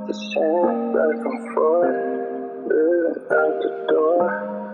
the same, back and forth, living out the door.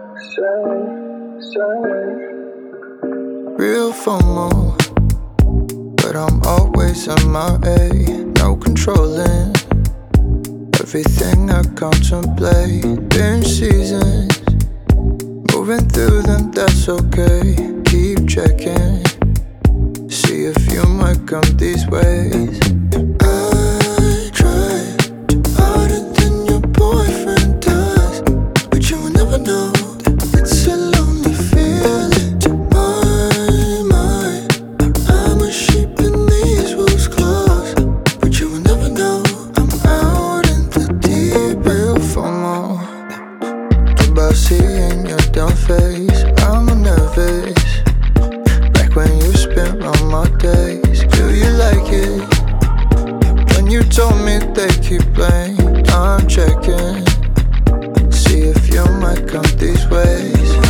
Same. Real FOMO, but I'm always on my A. No controlling everything I contemplate. Binge seasons, moving through them, that's okay. Keep checking, see if you might come these ways. I try harder than your boyfriend does, but you will never know that it's a lonely feeling. To my mind, I'm a sheep in these wolves' claws, but you will never know I'm out in the deep. Real FOMO, about seeing your dumb face. I'm nervous, back when you spent all my days. Do you like it? When you told me they keep playing, I'm checking, see if you might come these ways.